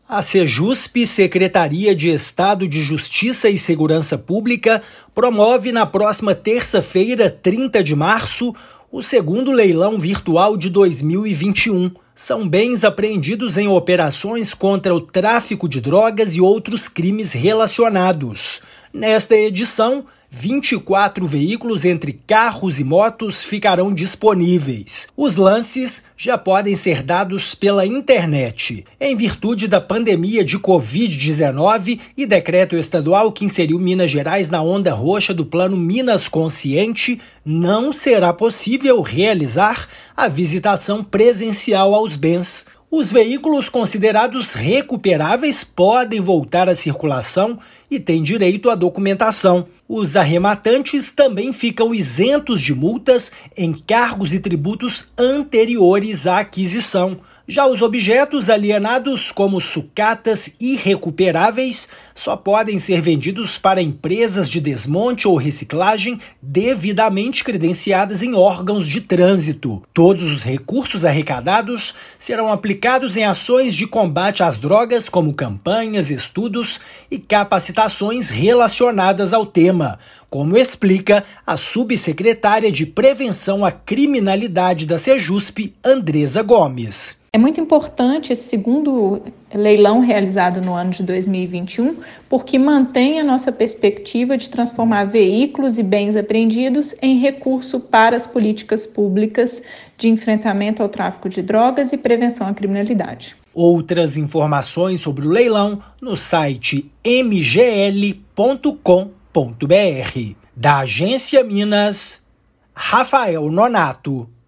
A Sejusp, Secretaria de Estado de Justiça e Segurança Pública, promove na próxima terça-feira, 30 de março, o segundo leilão virtual de 2021. São bens apreendidos em operações contra o tráfico de drogas e outros crimes relacionados. Nesta edição, 24 veículos entre carros e motos ficarão disponíveis. Os lances já podem ser dados pela internet. Em virtude da pandemia de Covid-19 e decreto estadual que inseriu Minas Gerais na onda roxa do Plano Minas Consciente, não será possível realizar a visitação presencial aos bens. Os veículos considerados recuperáveis podem voltar à circulação e têm direito à documentação. Os arrematantes também ficam isentos de multas, encargos e tributos anteriores à aquisição. Já os objetos alienados, como sucatas irrecuperáveis, só podem ser vendidos para empresas de desmonte ou reciclagem devidamente credenciadas em órgãos de trânsito. Todos os recursos arrecadados serão aplicados em ações de combate às drogas, como campanhas, estudos e capacitações relacionadas ao tema, como explica a subsecretária de Prevenção à Criminalidade da Sejusp, Andresa Gomes. É muito importante esse segundo leilão realizado no ano de 2021, porque mantém a nossa perspectiva de transformar veículos e bens apreendidos em recurso para as políticas públicas de enfrentamento ao tráfico de drogas e prevenção à criminalidade. Outras informações sobre o leilão no site mgl.com.br. Da Agência Minas, Rafael Nonato.